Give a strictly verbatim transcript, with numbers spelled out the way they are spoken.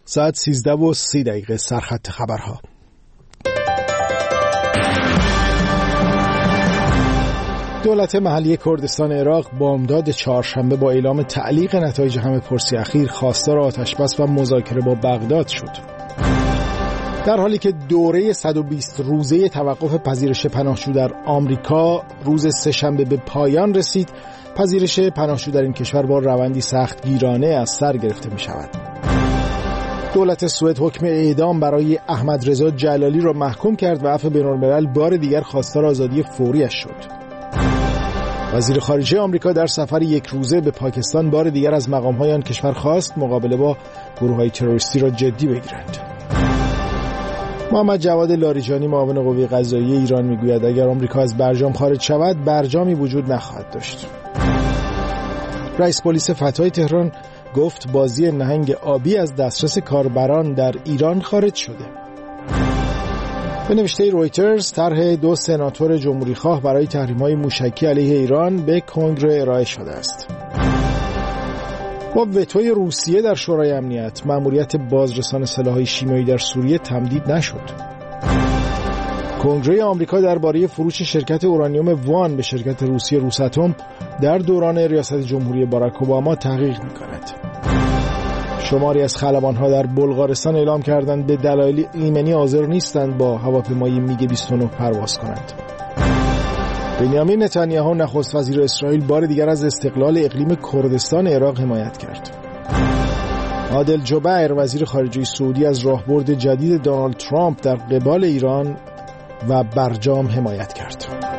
ساعت سیزده و سی دقیقه سرخط خبرها. دولت محلی کردستان عراق بامداد چهارشنبه با اعلام تعلیق نتایج همه‌پرسی اخیر خواستار آتش‌بس و مذاکره با بغداد شد. در حالی که دوره صد و بیست روزه توقف پذیرش پناهجو در آمریکا روز سه‌شنبه به پایان رسید، پذیرش پناهجو در این کشور با روندی سخت گیرانه از سر گرفته می شود. دولت سوئد حکم اعدام برای احمد رضا جلالی را محکوم کرد و عفو بین‌الملل بار دیگر خواستار آزادی فوریش شد. وزیر خارجه آمریکا در سفر یک روزه به پاکستان بار دیگر از مقام‌های آن کشور خواست مقابله با گروه‌های تروریستی را جدی بگیرند. محمد جواد لاریجانی معاون قوه قضاییه ایران میگوید اگر آمریکا از برجام خارج شود برجامی وجود نخواهد داشت. رئیس پلیس فتای تهران گفت بازی نهنگ آبی از دسترس کاربران در ایران خارج شده. به نوشته رویترز طرح دو سناتور جمهوریخواه برای تحریم‌های موشکی علیه ایران به کنگره ارائه شده است. با وتوی روسیه در شورای امنیت مأموریت بازرسان سلاح‌های شیمیایی در سوریه تمدید نشد. کنگره آمریکا درباره فروش شرکت اورانیوم وان به شرکت روسی روساتوم در دوران ریاست جمهوری باراک اوباما تحقیق می‌کند. شماری از خلبان‌ها در بلغارستان اعلام کردند به دلایل ایمنی حاضر نیستند با هواپیمای میگ بیست و نه پرواز کنند. بنیامین نتانیاهو نخست وزیر اسرائیل بار دیگر از استقلال اقلیم کردستان عراق حمایت کرد. عادل جبیر وزیر خارجه سعودی از راهبرد جدید دونالد ترامپ در قبال ایران و برجام حمایت کرد.